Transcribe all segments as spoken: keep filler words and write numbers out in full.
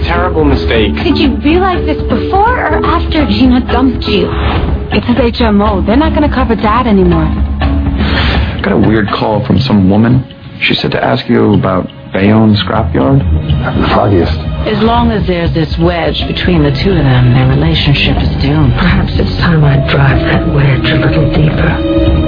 terrible mistake. Did you realize this before or after Gina dumped you? It's his H M O. They're not going to cover Dad anymore. Got a weird call from some woman. She said to ask you about Bayonne Scrapyard. The foggiest. As long as there's this wedge between the two of them, their relationship is doomed. Perhaps it's time I drive that wedge a little deeper.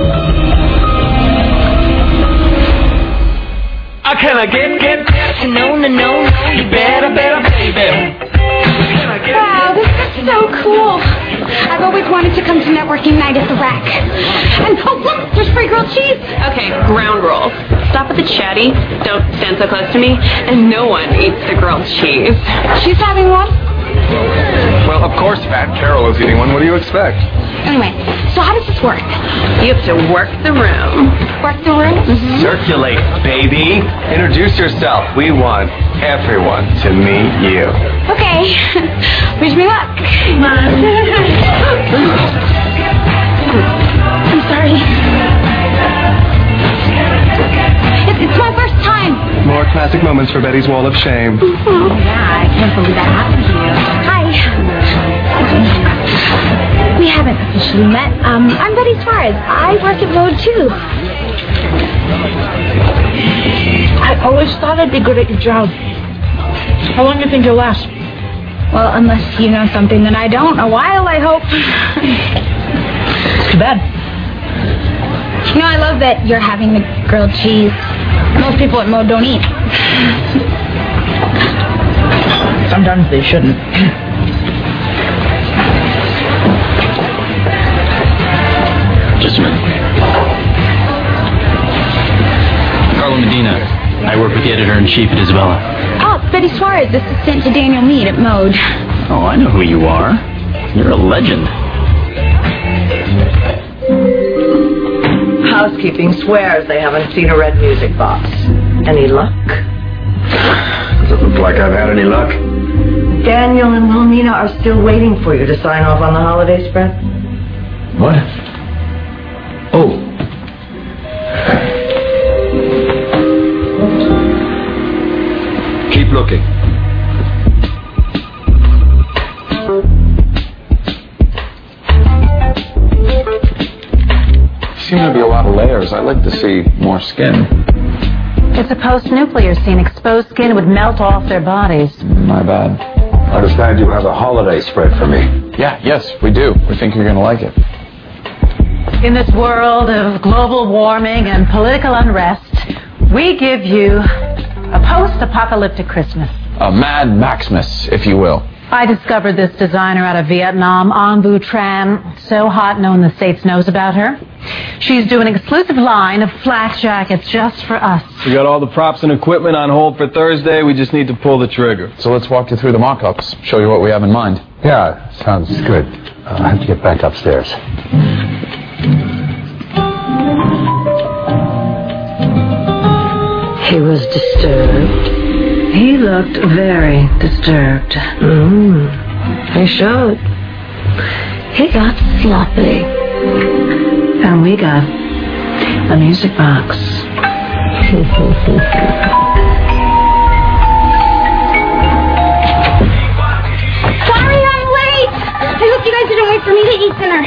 I can I get, get, get, no, no, no, you better, better, baby. Wow, this is so cool. I've always wanted to come to networking night at the Rack. And oh, look, there's free grilled cheese. Okay, ground rolls. Stop with the chatty. Don't stand so close to me. And no one eats the grilled cheese. She's having one. Well, of course Fat Carol is eating one. What do you expect? Anyway, so how does this work? You have to work the room. Work the room? Mm-hmm. Circulate, baby. Introduce yourself. We want everyone to meet you. Okay. Wish me luck. Come on. I'm sorry. It's, it's my first time. More classic moments for Betty's Wall of Shame. Oh, yeah, I can't believe that happened to you. Hi. We haven't officially met. Um, I'm Betty Suarez. I work at Mode too. I always thought I'd be good at your job. How long do you think you'll last? Well, unless you know something that I don't. A while, I hope. It's too bad. You know, I love that you're having the grilled cheese. Most people at Mode don't eat. Sometimes they shouldn't. Just a minute. Carla Medina. I work with the editor-in-chief at Isabella. Oh, it's Betty Suarez, assistant to Daniel Meade at Mode. Oh, I know who you are. You're a legend. Housekeeping swears they haven't seen a red music box. Any luck? Doesn't look like I've had any luck. Daniel and Wilhelmina are still waiting for you to sign off on the holiday spread. What? Oh. Keep looking. Seem to be a lot of layers. I'd like to see more skin. It's a post-nuclear scene. Exposed skin would melt off their bodies. My bad. I understand you have a holiday spread for me. Yeah, yes, we do. We think you're going to like it. In this world of global warming and political unrest, we give you a post-apocalyptic Christmas. A Mad Maximus, if you will. I discovered this designer out of Vietnam, An Vu Tran. So hot, no one in the States knows about her. She's doing an exclusive line of flak jackets just for us. We got all the props and equipment on hold for Thursday. We just need to pull the trigger. So let's walk you through the mock-ups, show you what we have in mind. Yeah, sounds good. Uh, I have to get back upstairs. He was disturbed. He looked very disturbed. Mm. He showed. He got sloppy. And we got a music box. Sorry I'm late. I hope you guys didn't wait for me to eat dinner.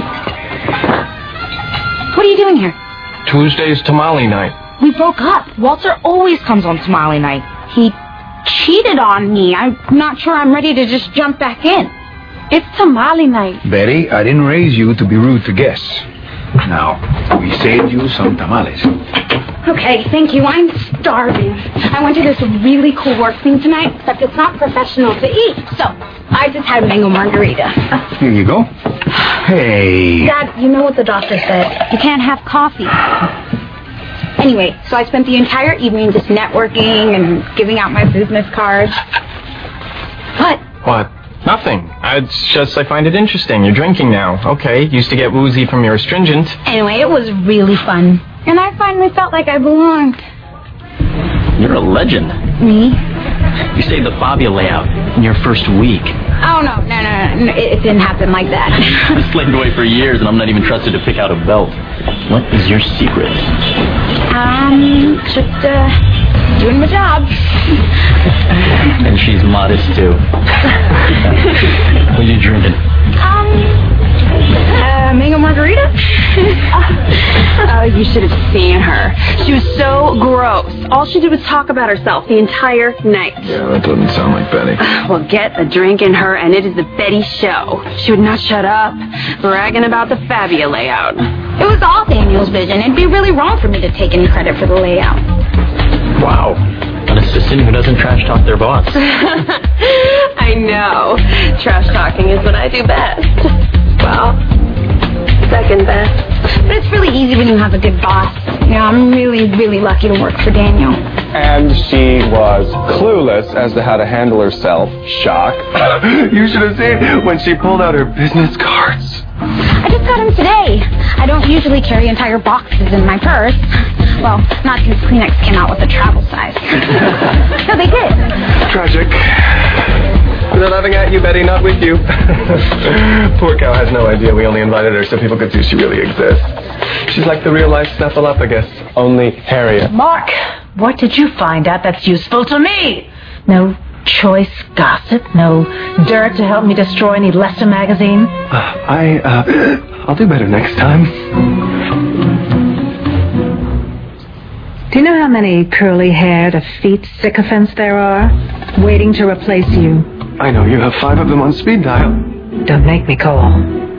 What are you doing here? Tuesday's tamale night. We broke up. Walter always comes on tamale night. He cheated on me. I'm not sure I'm ready to just jump back in. It's tamale night. Betty, I didn't raise you to be rude to guests. Now, we saved you some tamales. Okay, thank you. I'm starving. I went to this really cool work thing tonight, except it's not professional to eat. So, I just had a mango margarita. Here you go. Hey. Dad, you know what the doctor said. You can't have coffee. Anyway, so I spent the entire evening just networking and giving out my business cards. What? What? Nothing. It's just I find it interesting. You're drinking now. Okay, used to get woozy from your astringent. Anyway, it was really fun. And I finally felt like I belonged. You're a legend. Me? You saved the Fabia layout in your first week. Oh, no, no, no, no. It, it didn't happen like that. I slaved away for years, and I'm not even trusted to pick out a belt. What is your secret? Um, just, uh, doing my job. And she's modest, too. What are you drinking? Um, uh, mango margarita? Oh, you should have seen her. She was so gross. All she did was talk about herself the entire night. Yeah, that doesn't sound like Betty. Well, get a drink in her, and it is the Betty show. She would not shut up, bragging about the Fabia layout. It was all Daniel's vision. It'd be really wrong for me to take any credit for the layout. Wow. An assistant who doesn't trash talk their boss. I know. Trash talking is what I do best. Well, second best. But it's really easy when you have a good boss. You know, I'm really, really lucky to work for Daniel. And she was clueless as to how to handle herself. Shock. You should have seen when she pulled out her business cards. I just got them today. I don't usually carry entire boxes in my purse. Well, not since Kleenex came out with a travel size. No, they did. Tragic. They're laughing at you, Betty, not with you. Poor cow has no idea we only invited her so people could see she really exists. She's like the real-life Snuffleupagus, only hairier. Mark, what did you find out that's useful to me? No choice gossip, no dirt to help me destroy any Lester magazine? Uh, I, uh, I'll do better next time. Do you know how many curly-haired, effete sycophants there are waiting to replace you? I know, you have five of them on speed dial. Don't make me call.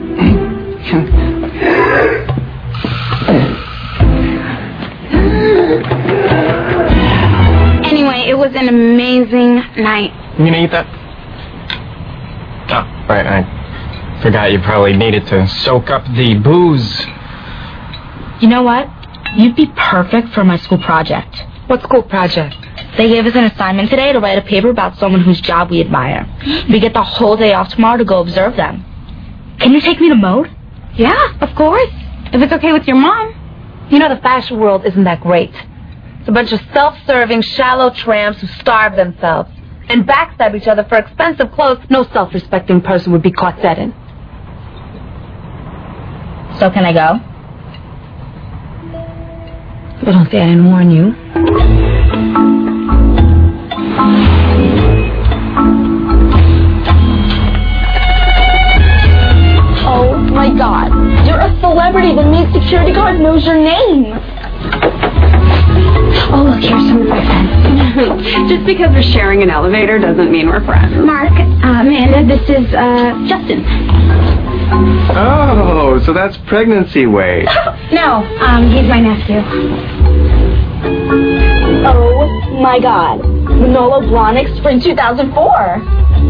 Anyway, it was an amazing night. You gonna eat that? Oh, right, I forgot you probably needed to soak up the booze. You know what? You'd be perfect for my school project. What school project? They gave us an assignment today to write a paper about someone whose job we admire. We get the whole day off tomorrow to go observe them. Can you take me to Mode? Yeah, of course. If it's okay with your mom. You know, the fashion world isn't that great. It's a bunch of self-serving, shallow tramps who starve themselves and backstab each other for expensive clothes no self-respecting person would be caught dead in. So can I go? Well, don't say I didn't warn you. Oh my God. You're a celebrity. The maid security guard knows your name. Oh, look, here's some of my friends. Just because we're sharing an elevator doesn't mean we're friends. Mark, uh, Amanda, this is uh, Justin. Oh, so that's pregnancy weight. No, um, he's my nephew. Oh my God. Manolo Blahnik, Spring two thousand four.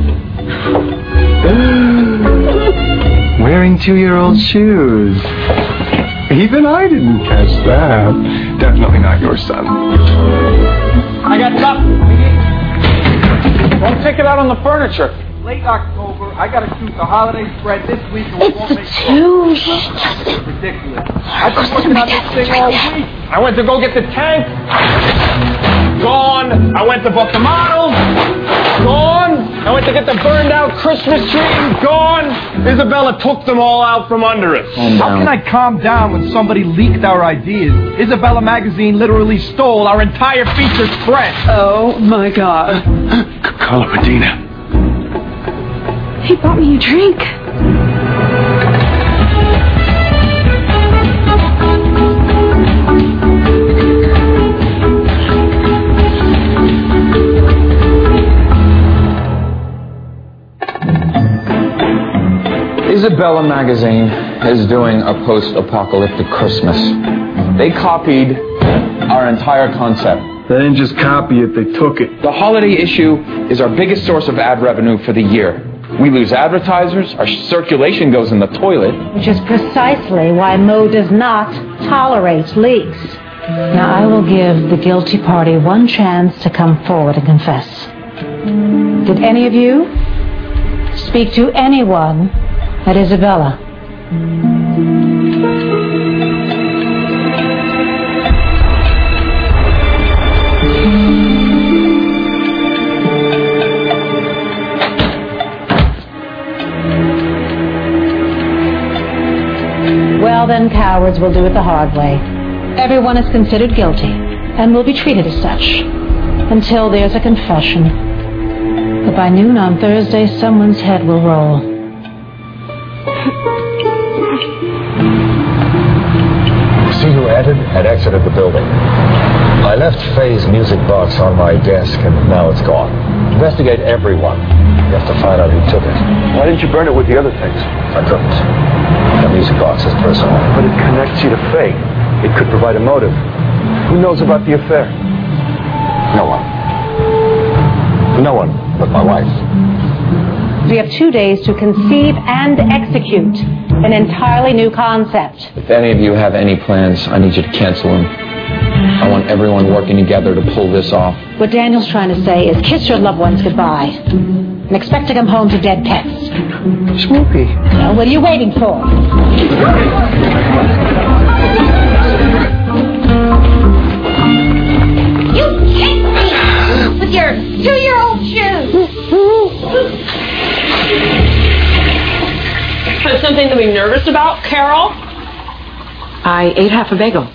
Wearing two-year-old shoes. Even I didn't catch that. Definitely not your son. I got something. Don't take it out on the furniture. Late October. I got to shoot the holiday spread this week. And we It's won't the make two. It's ridiculous. I've been working on this thing all week. I went to go get the tank. Gone. I went to book the models. Gone. I went to get the burned out Christmas tree. Gone. Isabella took them all out from under us. How can I calm down when somebody leaked our ideas? Isabella magazine literally stole our entire feature spread. Oh my God. Carla Medina. He bought me a drink. Isabella magazine is doing a post-apocalyptic Christmas. They copied our entire concept. They didn't just copy it, they took it. The holiday issue is our biggest source of ad revenue for the year. We lose advertisers, our circulation goes in the toilet. Which is precisely why Mo does not tolerate leaks. Now, I will give the guilty party one chance to come forward and confess. Did any of you speak to anyone at Isabella? Well, then, cowards will do it the hard way. Everyone is considered guilty and will be treated as such until there's a confession. But By noon on Thursday, someone's head will roll. See who entered and exited the building. I left Faye's music box on my desk, and now it's gone. Investigate everyone. You have to find out who took it. Why didn't you burn it with the other things? I couldn't. The music box is personal. But it connects you to Faye. It could provide a motive. Who knows about the affair? No one. No one but my wife. We have two days to conceive and execute an entirely new concept. If any of you have any plans, I need you to cancel them. I want everyone working together to pull this off. What Daniel's trying to say is kiss your loved ones goodbye and expect to come home to dead pets. Snoopy. Well, what are you waiting for? You hit me with your two-year-old shoes. There's something to be nervous about, Carol? I ate half a bagel.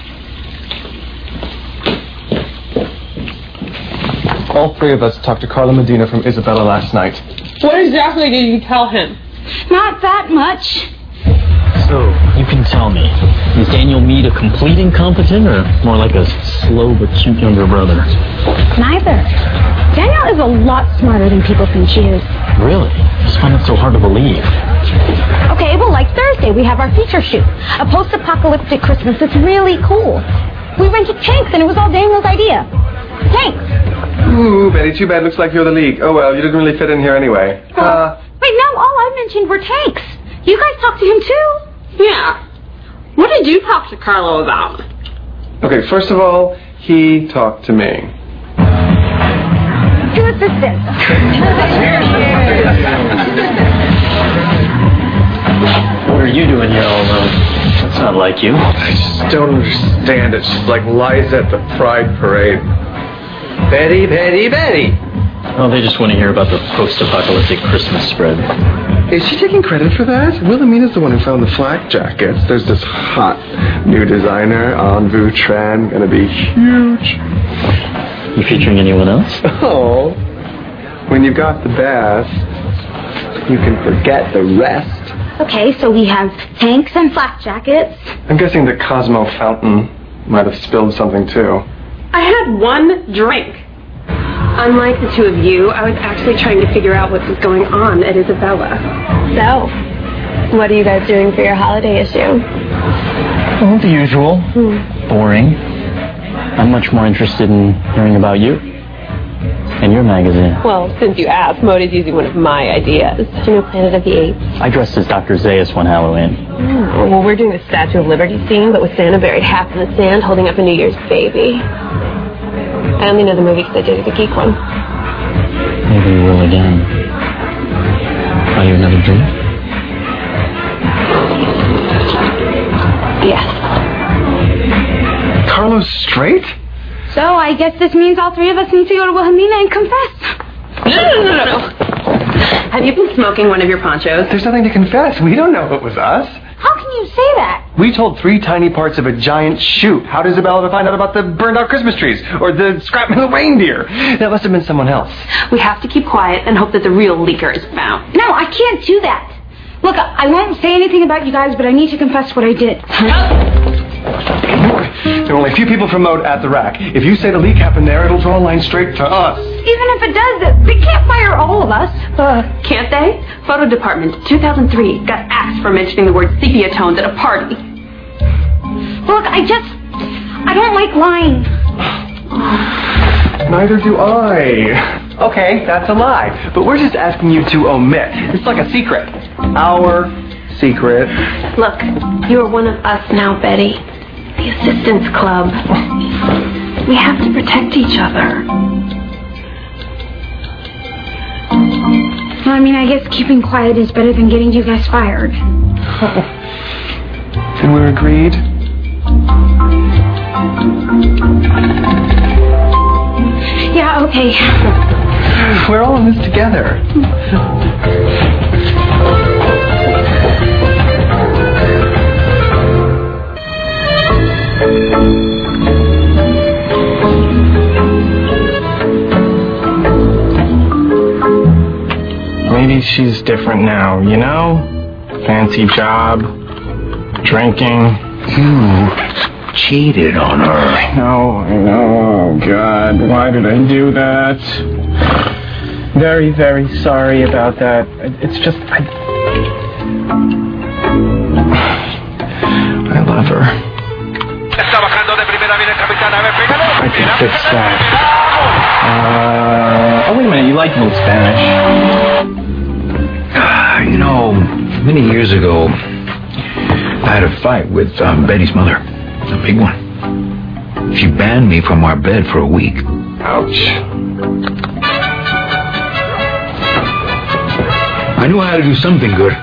All three of us talked to Carlo Medina from Isabella last night. What exactly did you tell him? Not that much. So, you can tell me, is Daniel Meade a complete incompetent or more like a slow but cute younger brother? Neither. Danielle is a lot smarter than people think she is. Really? I just find it so hard to believe. Okay, well, like Thursday, we have our feature shoot. A post-apocalyptic Christmas that's really cool. We rented tanks, and it was all Daniel's idea. Tanks. Ooh, Betty, too bad. Looks like you're the leak. Oh, well, you didn't really fit in here anyway. Uh, Wait, no, all I mentioned were tanks. You guys talked to him, too? Yeah. What did you talk to Carlo about? okay, first of all, he talked to me. Two assistants. What are you doing here all alone? That's not like you. I just don't understand it. She's like Liza at the Pride Parade. Betty, Betty, Betty. Oh, they just want to hear about the post-apocalyptic Christmas spread. Is she taking credit for that? Wilhelmina's the one who found the flak jackets. There's this hot new designer, Envu Tran, gonna be huge. You featuring anyone else? Oh, when you've got the best, you can forget the rest. Okay, so we have tanks and flak jackets. I'm guessing the Cosmo fountain might have spilled something too. I had one drink. Unlike the two of you, I was actually trying to figure out what was going on at Isabella. So, what are you guys doing for your holiday issue? Well, the usual. Hmm. Boring. I'm much more interested in hearing about you and your magazine. Well, since you asked, Modi's using one of my ideas. Do you know Planet of the Apes? I dressed as Doctor Zaius one Halloween. Oh, well, we're doing the Statue of Liberty scene, but with Santa buried half in the sand holding up a New Year's baby. I only know the movie because I dated the geek one. Maybe we will again. Are you another drink? Yes. Carlo's straight? So I guess this means all three of us need to go to Wilhelmina and confess. No, no, no, no, no. Have you been smoking one of your ponchos? There's nothing to confess. We don't know it was us. How can you say that? We told three tiny parts of a giant shoot. How does Isabella find out about the burned out Christmas trees? Or the scrap metal reindeer? That must have been someone else. We have to keep quiet and hope that the real leaker is found. No, I can't do that. Look, I won't say anything about you guys, but I need to confess what I did. There are only a few people from Mode at the rack. If you say the leak happened there, it'll draw a line straight to us. Even if it does, they can't fire all of us. Uh, can't they? Photo department, two thousand three, got axed for mentioning the word sepia tones at a party. Look, I just... I don't like lying. Neither do I. Okay, that's a lie. But we're just asking you to omit. It's like a secret. Our secret. Look, you are one of us now, Betty. The Assistants Club. We have to protect each other. Well, I mean, I guess keeping quiet is better than getting you guys fired. Then we're agreed? Yeah, okay. We're all in this together. maybe she's different now, you know? Fancy job, drinking. You cheated on her. I know, I know. Oh, God, why did I do that? Very, very sorry about that. It's just, I... I love her. I can fix that. Uh, oh, wait a minute, you like old Spanish. Uh, you know, many years ago, I had a fight with um, Betty's mother. A big one. She banned me from our bed for a week. Ouch. I knew I had to do something good.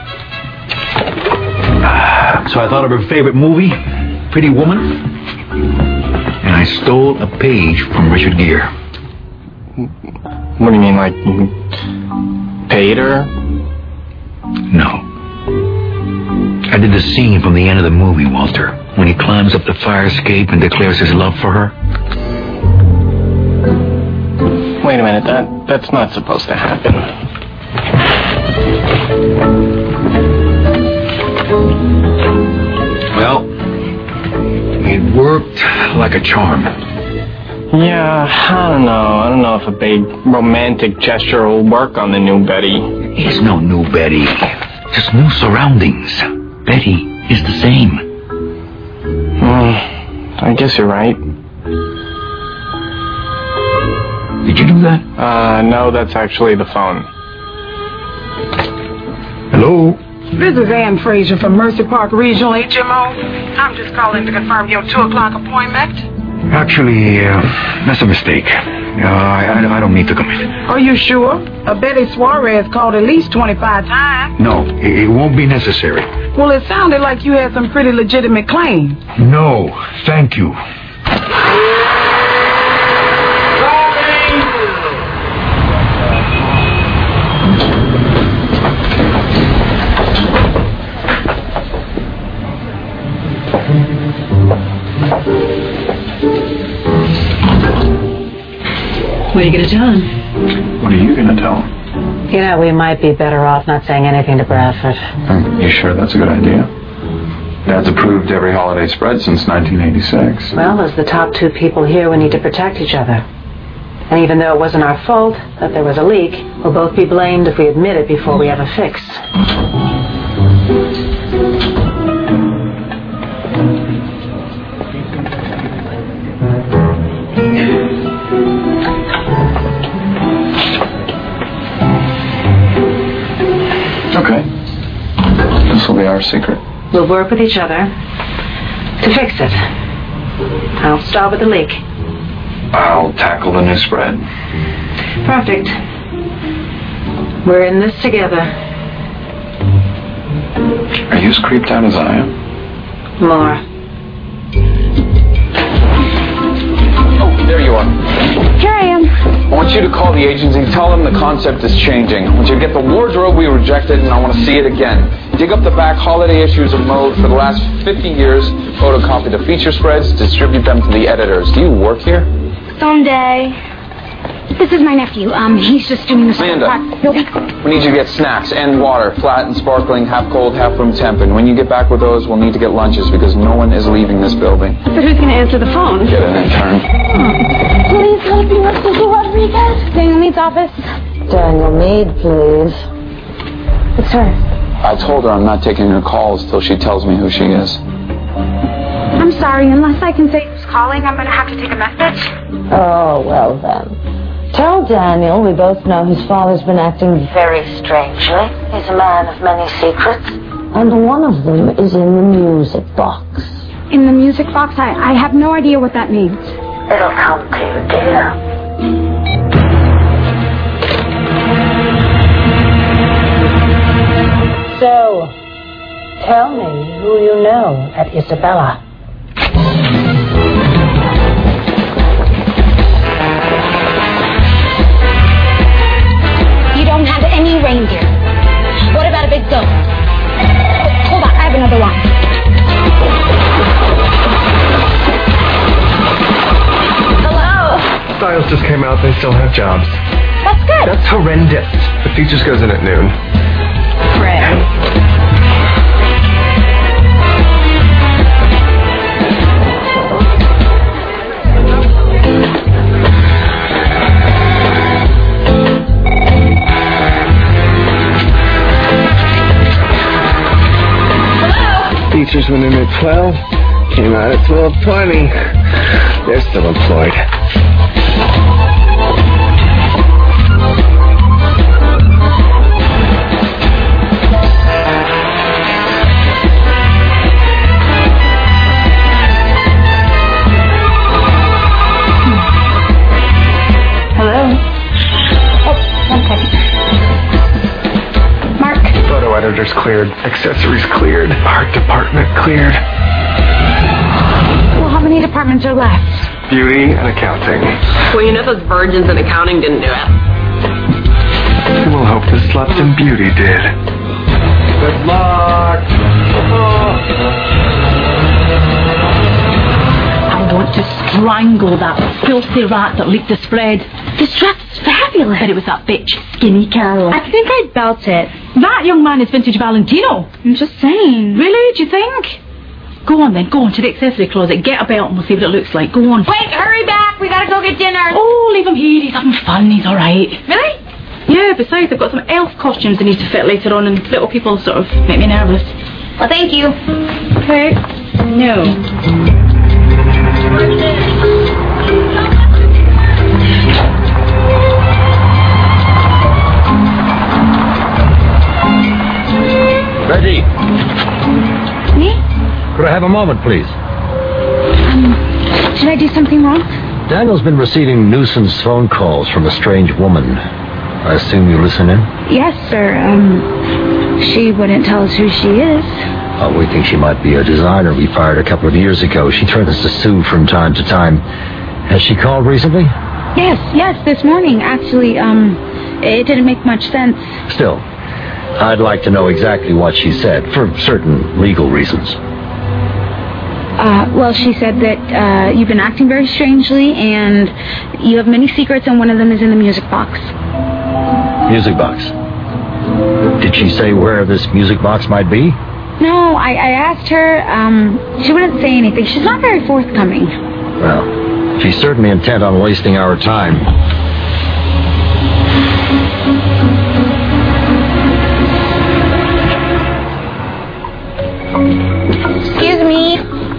So I thought of her favorite movie, Pretty Woman, and I stole a page from Richard Gere. What do you mean, like, you paid her? No. I did the scene from the end of the movie, Walter, when he climbs up the fire escape and declares his love for her. Wait a minute, that that's not supposed to happen. Well, it worked like a charm. Yeah, I don't know. I don't know if a big romantic gesture will work on the new Betty. It's no new Betty. Just new surroundings. Betty is the same. Hmm, I guess you're right. Did you do that? Uh, no, that's actually the phone. Hello? This is Ann Fraser from Mercy Park Regional H M O. I'm just calling to confirm your two o'clock appointment. Actually, uh, that's a mistake. Uh, I, I, I don't need to come in. Are you sure? A Betty Suarez called at least twenty-five times. No, it, it won't be necessary. Well, it sounded like you had some pretty legitimate claims. No, thank you. What are you going to tell him? What are you going to tell him? You know, we might be better off not saying anything to Bradford. Hmm, you sure that's a good idea? Dad's approved every holiday spread since nineteen eighty-six. Well, as the top two people here, we need to protect each other. And even though it wasn't our fault that there was a leak, we'll both be blamed if we admit it before we have a fix. Okay. This will be our secret. We'll work with each other to fix it. I'll start with the leak. I'll tackle the new spread. Perfect. We're in this together. Are you as creeped out as I am? More. Oh, there you are. Here I am. I want you to call the agency, tell them the concept is changing. I want you to get the wardrobe we rejected, and I want to see it again. Dig up the back holiday issues of Mode. For the last fifty years, photocopy the feature spreads, distribute them to the editors. Do you work here? Someday. This is my nephew. Um, he's just doing the Amanda, He'll be... we need you to get snacks and water, flat and sparkling, half cold, half room temp. And when you get back with those, we'll need to get lunches because no one is leaving this building. But who's going to answer the phone? Get an intern. Please help me, Mister Rodriguez. Daniel Mead's office. Daniel Mead, please. It's her. I told her I'm not taking her calls till she tells me who she is. I'm sorry. Unless I can say who's calling, I'm going to have to take a message. Oh, well then. Tell Daniel we both know his father's been acting very strangely. He's a man of many secrets. And one of them is in the music box. In the music box? I, I have no idea what that means. It'll come to you, dear. So, tell me who you know at Isabella. You don't have any reindeer. What about a big goat? Hold on, I have another one. Styles just came out. They still have jobs. That's good. That's horrendous. The teachers goes in at noon. Fred. Teachers went in at twelve, came out at twelve twenty. They're still employed. Hello? Oh, one second. Mark. Photo editors cleared. Accessories cleared. Art department cleared. Well, how many departments are left? Beauty and accounting. Well, you know those virgins in accounting didn't do it. We'll hope the sluts in beauty did. Good luck. I want to strangle that filthy rat that leaked the spread. This dress is fabulous. But it was that bitch, Skinny Carol. I think I'd belt it. That young man is vintage Valentino. I'm just saying. Really? Do you think? Go on then, go on to the accessory closet, get a belt and we'll see what it looks like. Go on. Wait, hurry back. We gotta go get dinner. Oh, leave him here. He's having fun. He's all right. Really? Yeah, besides, I've got some elf costumes I need to fit later on, and little people sort of make me nervous. Well, thank you. Okay. No. Betty, Me? could I have a moment, please? Um, should I do something wrong? Daniel's been receiving nuisance phone calls from a strange woman. I assume you listen in? Yes, sir. Um, she wouldn't tell us who she is. Uh, we think she might be a designer we fired a couple of years ago. She threatens to sue from time to time. Has she called recently? Yes, yes, this morning, actually. Um, it didn't make much sense. Still, I'd like to know exactly what she said, for certain legal reasons. Uh, well, she said that uh, you've been acting very strangely, and you have many secrets, and one of them is in the music box. Music box. Did she say where this music box might be? No, I, I asked her. Um, she wouldn't say anything. She's not very forthcoming. Well, she's certainly intent on wasting our time. Excuse me.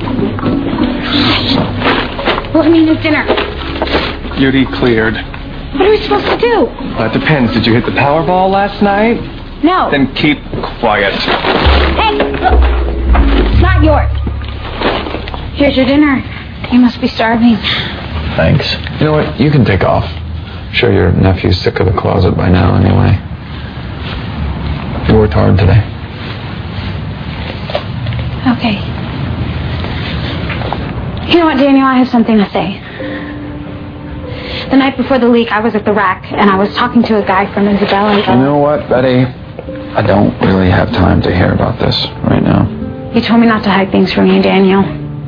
What do you mean it's dinner? Beauty cleared. What are we supposed to do? Well, it depends. Did you hit the Powerball last night? No. Then keep quiet. Hey, look. It's not yours. Here's your dinner. You must be starving. Thanks. You know what? You can take off. I'm sure your nephew's sick of the closet by now anyway. You worked hard today. Okay. You know what, Daniel? I have something to say. The night before the leak, I was at the rack, and I was talking to a guy from Isabella. You know what, Betty? I don't really have time to hear about this right now. He told me not to hide things from you, Daniel.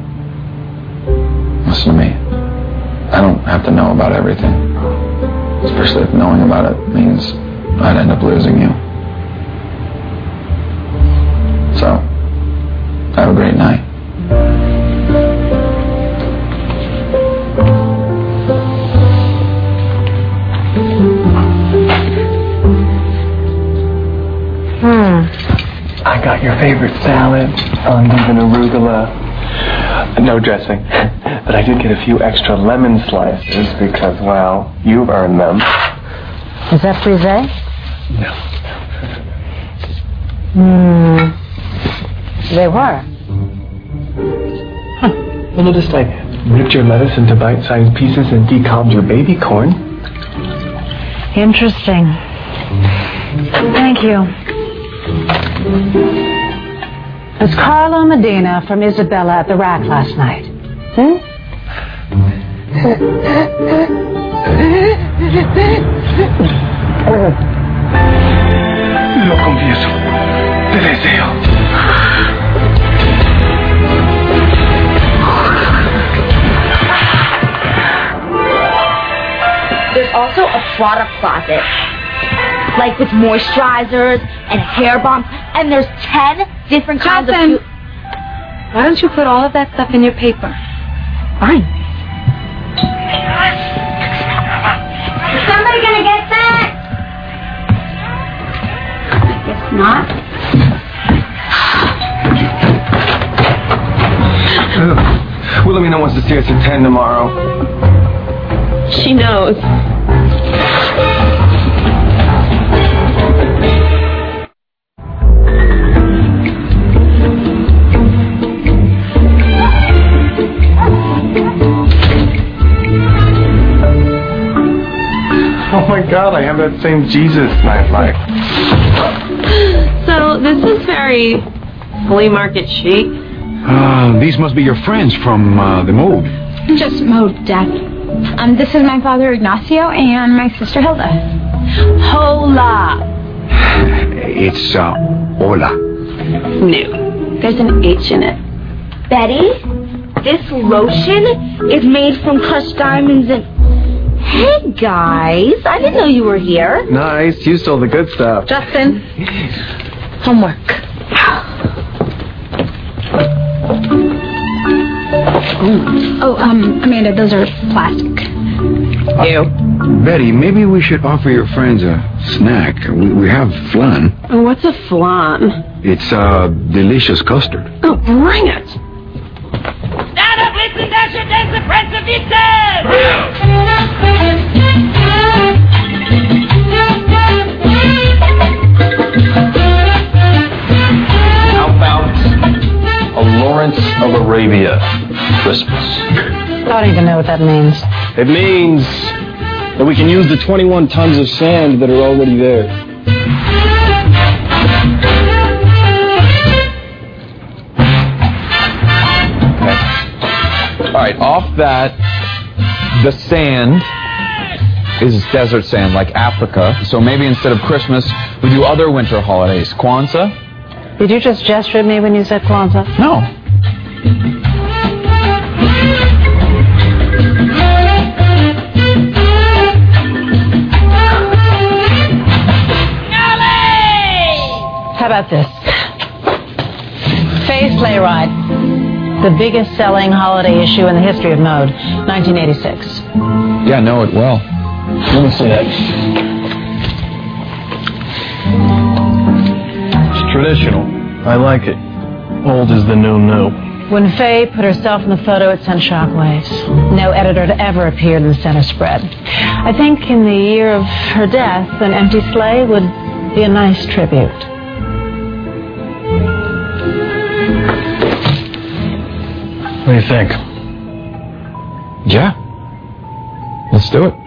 Listen to me. I don't have to know about everything. Especially if knowing about it means I'd end up losing you. So, have a great night. Hmm. I got your favorite salad, onions and arugula. No dressing. But I did get a few extra lemon slices because, well, you've earned them. Is that frisee? No. Hmm. They were. Huh. You noticed I ripped your lettuce into bite-sized pieces and decalmed your baby corn? Interesting. Thank you. Was Carlo Medina from Isabella at the rack last night? Hmm? Lo confieso. Te deseo. There's also a product closet. Like with moisturizers and hair balm, and there's ten different kinds of... Justin, why don't you put all of that stuff in your paper? Fine. Is somebody gonna get that? I guess not. Wilhelmina wants to see us at ten tomorrow. She knows. Oh my God, I have that same Jesus nightlight. So, this is very flea market chic. Uh, these must be your friends from uh, the Mode. Just Mode, Dad. Um, this is my father Ignacio and my sister Hilda. Hola. It's, uh, hola. No. There's an H in it. Betty, this lotion is made from crushed diamonds and... Hey, guys. I didn't know you were here. Nice, you stole the good stuff. Justin, homework. Oh, um, Amanda, those are plastic. You. Betty, maybe we should offer your friends a snack. We, we have flan. Oh, what's a flan? It's uh, delicious custard. Oh, bring it. Stand up, listen, Dasher, that's the Prince of How about a Lawrence of Arabia Christmas? I don't even know what that means. It means that we can use the twenty-one tons of sand that are already there. All right, off that, the sand is desert sand, like Africa. So maybe instead of Christmas, we do other winter holidays. Kwanzaa? Did you just gesture at me when you said Kwanzaa? No. How about this? Faye Sleigh Ride. The biggest selling holiday issue in the history of Mode, nineteen eighty-six. Yeah, I know it well. Let me see that. It's traditional. I like it. Old is the new new. When Faye put herself in the photo, it sent shockwaves. No editor had ever appeared in the center spread. I think in the year of her death, an empty sleigh would be a nice tribute. What do you think? Yeah. Let's do it.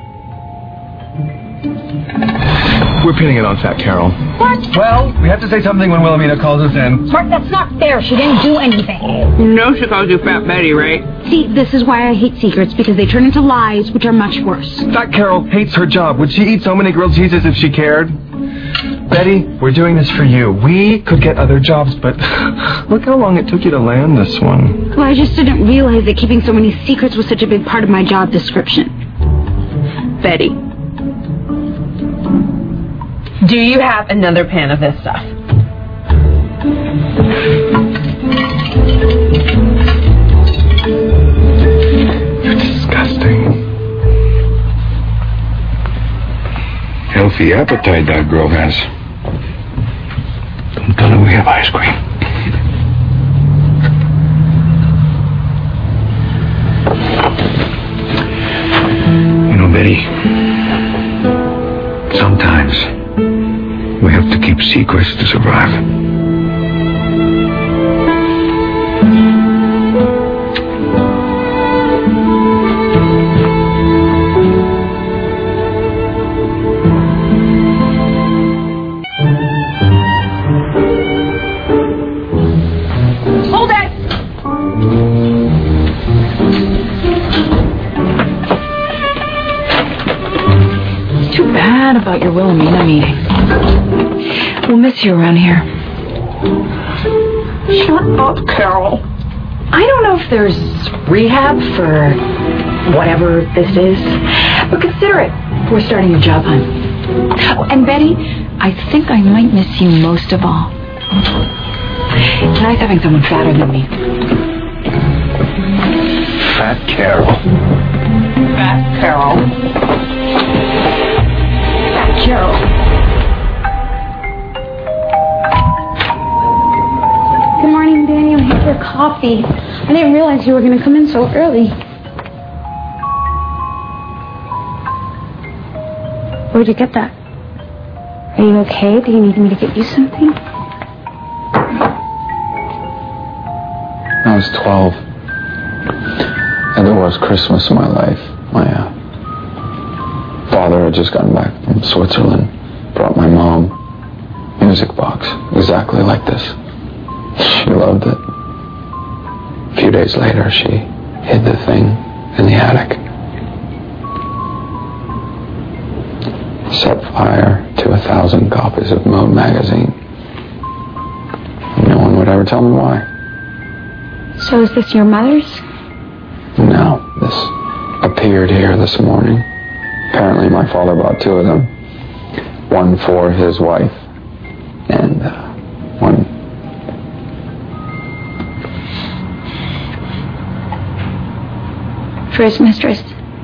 We're pinning it on Fat Carol. What? Well, we have to say something when Wilhelmina calls us in. Mark, that's not fair. She didn't do anything. You know she calls you Fat Betty, right? See, this is why I hate secrets, because they turn into lies, which are much worse. Fat Carol hates her job. Would she eat so many grilled cheeses if she cared? Betty, we're doing this for you. We could get other jobs, but look how long it took you to land this one. Well, I just didn't realize that keeping so many secrets was such a big part of my job description. Betty, do you have another pan of this stuff? You're disgusting. Healthy appetite that girl has. Don't tell her we have ice cream. You know, Betty, sometimes we have to keep secrets to survive. Hold it! Too bad about your Wilhelmina meeting. We'll miss you around here. Shut up, Carol. I don't know if there's rehab for whatever this is, but consider it. We're starting a job hunt. Oh, and Betty, I think I might miss you most of all. It's nice having someone fatter than me. Fat Carol. Fat Carol. Fat Carol. Good morning, Daniel. Here's your coffee. I didn't realize you were going to come in so early. Where'd you get that? Are you okay? Do you need me to get you something? I was twelve. And the worst Christmas of my life. My uh, father had just gotten back from Switzerland. Brought my mom a music box exactly like this. She loved it. A few days later, she hid the thing in the attic. Set fire to a thousand copies of Mode magazine. No one would ever tell me why. So is this your mother's? No, this appeared here this morning. Apparently my father bought two of them. One for his wife and uh, one... For his mistress.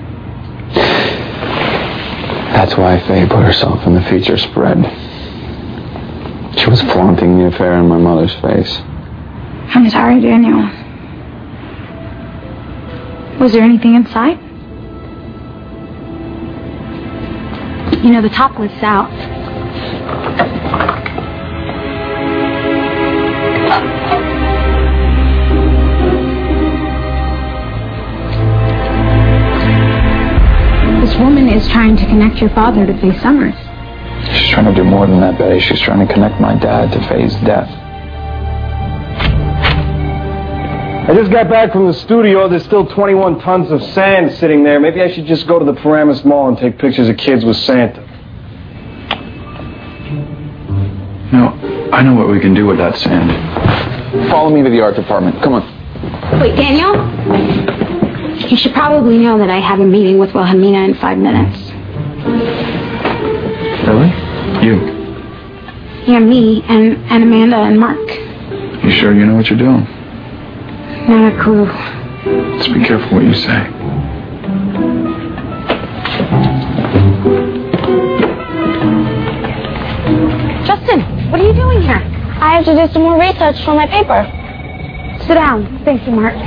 That's why Faye put herself in the feature spread. She was flaunting the affair in my mother's face. I'm sorry, Daniel. Was there anything inside? You know, the top lifts out. This woman is trying to connect your father to Faye Summers. She's trying to do more than that, Betty. She's trying to connect my dad to Faye's death. I just got back from the studio. There's still twenty-one tons of sand sitting there. Maybe I should just go to the Paramus Mall and take pictures of kids with Santa. No, I know what we can do with that sand. Follow me to the art department. Come on. Wait, Daniel? You should probably know that I have a meeting with Wilhelmina in five minutes. Really? You? Yeah, me and, and Amanda and Mark. You sure you know what you're doing? Not a clue. Just be careful what you say. Justin, what are you doing here? I have to do some more research for my paper. Sit down. Thank you, Mark.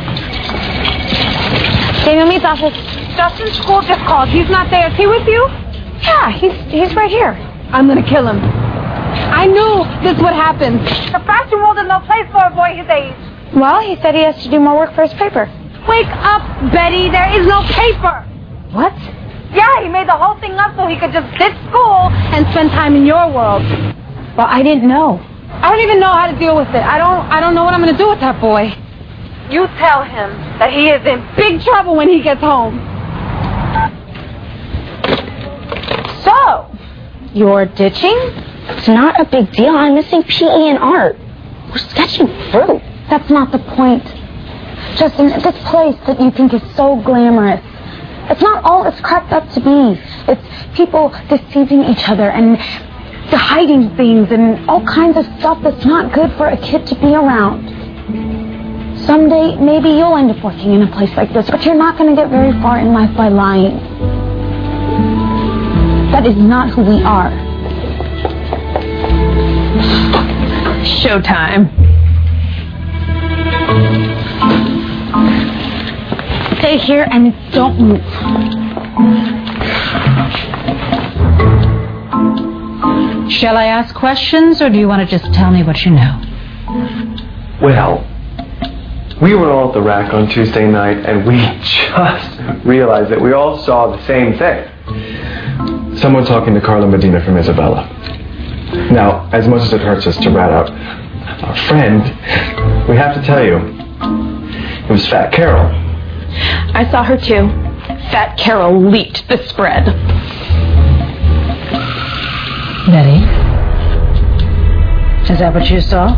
Daniel Mead's office. Justin's school just called. He's not there. Is he with you? Yeah, he's he's right here. I'm gonna kill him. I knew this would happen. The fashion world is no place for a boy his age. Well, he said he has to do more work for his paper. Wake up, Betty. There is no paper. What? Yeah, he made the whole thing up so he could just ditch school and spend time in your world. Well, I didn't know. I don't even know how to deal with it. I don't I don't know what I'm gonna do with that boy. You tell him that he is in big trouble when he gets home. So, you're ditching? It's not a big deal. I'm missing P E and art. We're sketching fruit. That's not the point. Justin, this place that you think is so glamorous, it's not all it's cracked up to be. It's people deceiving each other and hiding things and all kinds of stuff that's not good for a kid to be around. Someday, maybe you'll end up working in a place like this, but you're not going to get very far in life by lying. That is not who we are. Showtime. Stay here and don't move. Shall I ask questions, or do you want to just tell me what you know? Well, we were all at the rack on Tuesday night, and we just realized that we all saw the same thing. Someone talking to Carla Medina from Isabella. Now, as much as it hurts us to rat out our friend, we have to tell you, it was Fat Carol. I saw her too. Fat Carol leaked the spread. Betty? Is that what you saw?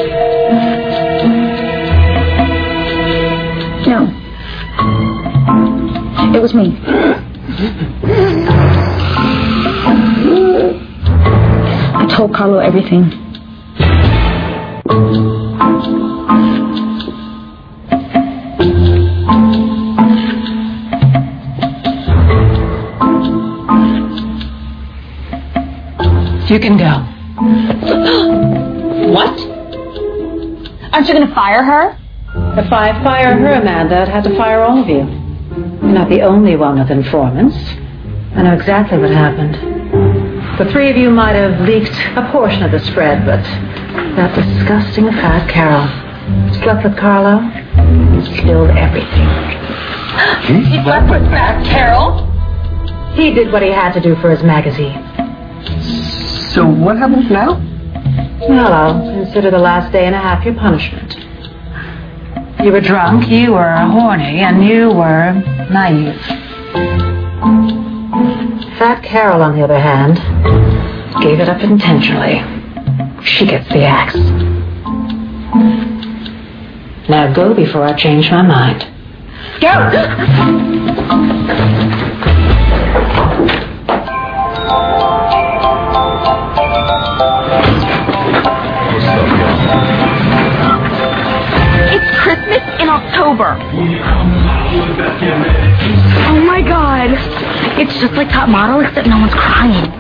No. It was me. I told Carlo everything. You can go. What? Aren't you going to fire her? If I fire her, Amanda, I'd have to fire all of you. You're not the only one with informants. I know exactly what happened. The three of you might have leaked a portion of the spread, but that disgusting Fat Carol slept with Carlo and spilled everything. He slept with Fat Carol? He did what he had to do for his magazine. So what happens now? Well, I'll consider the last day and a half your punishment. You were drunk, you were horny, and you were naive. Fat Carol, on the other hand, gave it up intentionally. She gets the axe. Now go before I change my mind. Go! Christmas in October. Oh my god. It's just like Top Model, except no one's crying.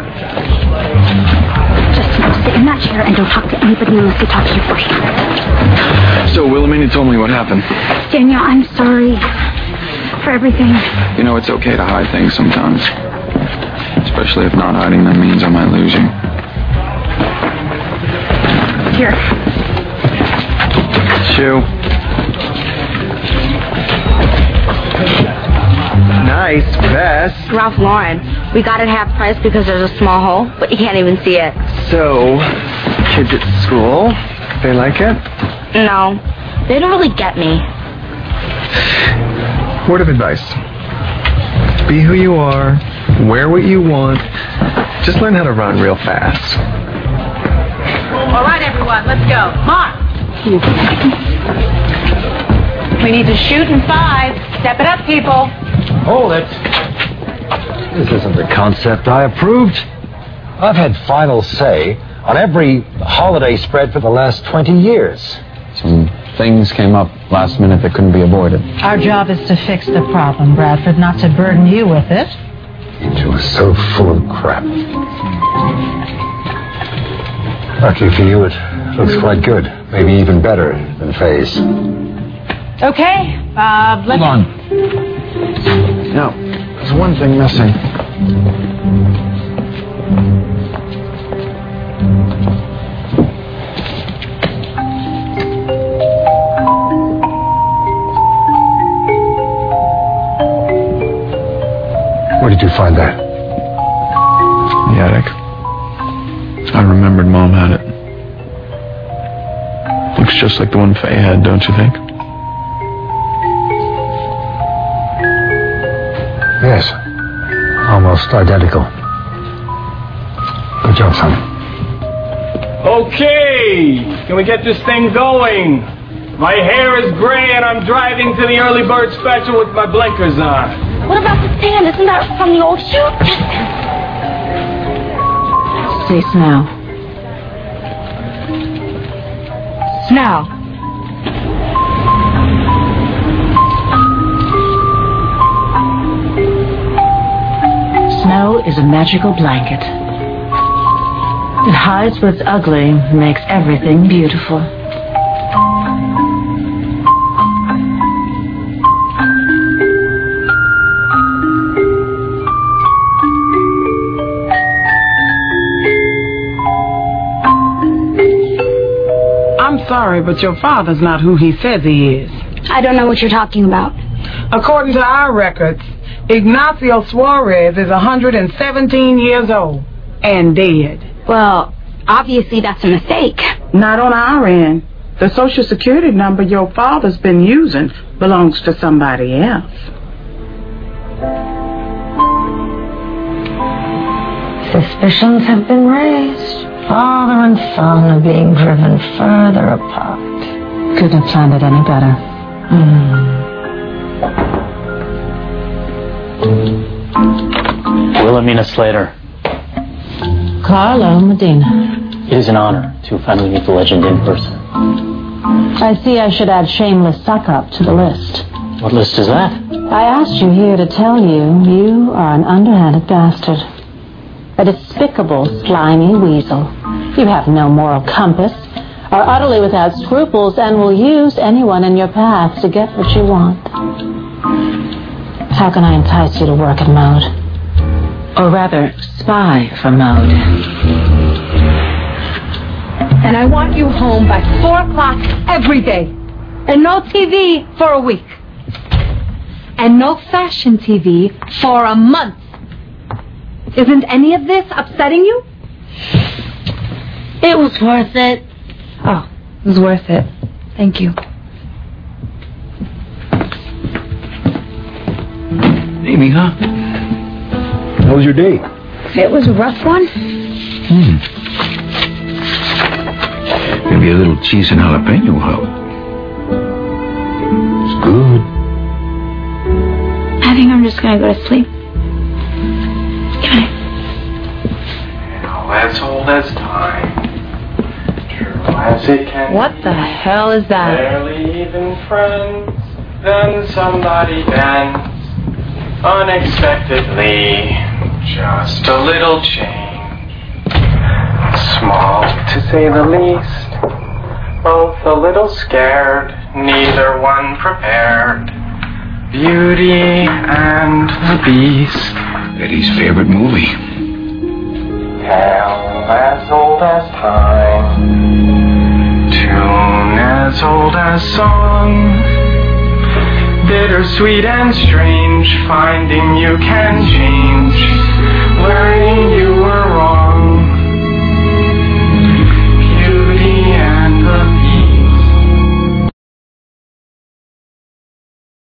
Just you know, sit in that chair and don't talk to anybody unless they talk to you first. So Wilhelmina told me what happened. Danielle, I'm sorry for everything. You know, it's okay to hide things sometimes. Especially if not hiding them means I might lose you. Here. Chew. Nice vest. Ralph Lauren. We got it half price because there's a small hole, but you can't even see it. So, kids at school, they like it? No, they don't really get me. Word of advice. Be who you are, wear what you want, just learn how to run real fast. All right, everyone, let's go. Mark! We need to shoot in five. Step it up, people. Hold it. This isn't the concept I approved. I've had final say on every holiday spread for the last twenty years. Some things came up last minute that couldn't be avoided. Our job is to fix the problem, Bradford, not to burden you with it. You two are so full of crap. Lucky for you, it looks quite good. Maybe even better than Faye's. Okay, uh, let's... Hold on. No, there's one thing missing. Where did you find that? In the attic. I remembered Mom had it. Looks just like the one Faye had, don't you think? Yes. Almost identical. Good job, son. Okay, can we get this thing going? My hair is gray and I'm driving to the early bird special with my blinkers on. What about the sand? Isn't that from the old shoot? Say Snow. Snow. Snow is a magical blanket. It hides what's ugly, makes everything beautiful. I'm sorry, but your father's not who he says he is. I don't know what you're talking about. According to our records, Ignacio Suarez is one hundred seventeen years old and dead. Well, obviously that's a mistake. Not on our end. The Social Security number your father's been using belongs to somebody else. Suspicions have been raised. Father and son are being driven further apart. Couldn't have planned it any better. Hmm. Wilhelmina Slater. Carlo Medina. It is an honor to finally meet the legend in person. I see I should add shameless suck-up to the list. What list is that? I asked you here to tell you you are an underhanded bastard. A despicable, slimy weasel. You have no moral compass, are utterly without scruples, and will use anyone in your path to get what you want. How can I entice you to work at Mode? Or rather, spy for Mode? And I want you home by four o'clock every day. And no T V for a week. And no fashion T V for a month. Isn't any of this upsetting you? It was worth it. Oh, it was worth it. Thank you. Amy, huh? How was your day? It was a rough one. Hmm. Maybe a little cheese and jalapeno will help. It's good. I think I'm just gonna go to sleep. Good night. As old as time, true as it can. What the hell is that? Barely even friends, then somebody bends unexpectedly. Just a little change, small to say the least. Both a little scared, neither one prepared. Beauty and the Beast. Eddie's favorite movie. Tale as old as time, tune as old as song. Bittersweet and strange, finding you can change